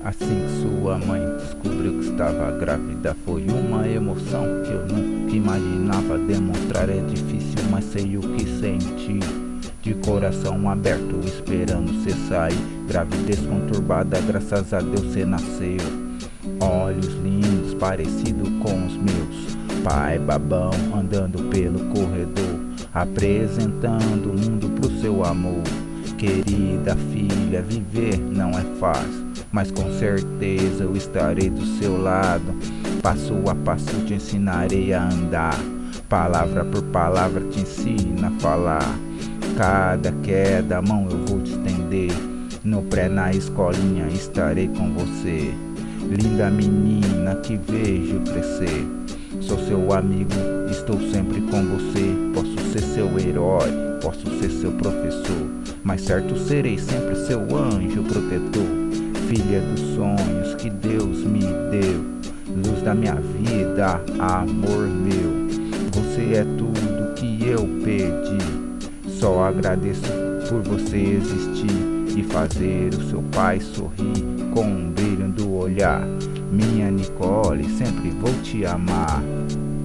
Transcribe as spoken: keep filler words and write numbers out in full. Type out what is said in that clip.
Assim que sua mãe descobriu que estava grávida, foi uma emoção que eu nunca imaginava demonstrar. É difícil, mas sei o que senti. De coração aberto, esperando cê sair. Gravidez conturbada, graças a Deus cê nasceu. Olhos lindos, parecido com os meus. Pai babão, andando pelo corredor, apresentando o mundo pro seu amor. Querida filha, viver não é fácil, mas com certeza eu estarei do seu lado. Passo a passo te ensinarei a andar, palavra por palavra te ensino a falar. Cada queda, a mão eu vou te estender. No pré, na escolinha, estarei com você. Linda menina que vejo crescer. Sou seu amigo, estou sempre com você. Posso ser seu herói, posso ser seu professor, mas certo serei sempre seu anjo protetor. Filha dos sonhos que Deus me deu, luz da minha vida, amor meu. Você é tudo que eu pedi, só agradeço por você existir e fazer o seu pai sorrir com um brilho do olhar. Minha Nicole, sempre vou te amar.